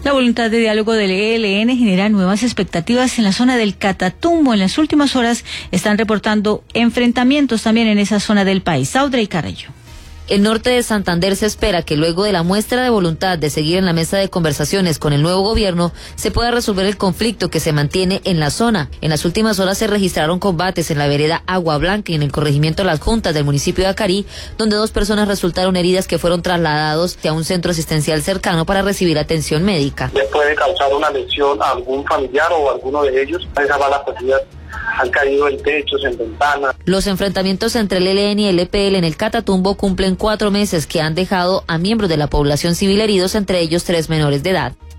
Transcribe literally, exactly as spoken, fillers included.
La voluntad de diálogo del E L N genera nuevas expectativas en la zona del Catatumbo. En las últimas horas están reportando enfrentamientos también en esa zona del país. Audrey Carrillo. El norte de Santander se espera que luego de la muestra de voluntad de seguir en la mesa de conversaciones con el nuevo gobierno, se pueda resolver el conflicto que se mantiene en la zona. En las últimas horas se registraron combates en la vereda Agua Blanca y en el corregimiento Las Juntas del municipio de Acarí, donde dos personas resultaron heridas que fueron trasladados a un centro asistencial cercano para recibir atención médica. Les puede causar una lesión a algún familiar o a alguno de ellos. Esas balas perdidas han caído en techos, en ventanas. Los enfrentamientos entre el E L N y el E P L en el Catatumbo cumplen cuatro meses que han dejado a miembros de la población civil heridos, entre ellos tres menores de edad.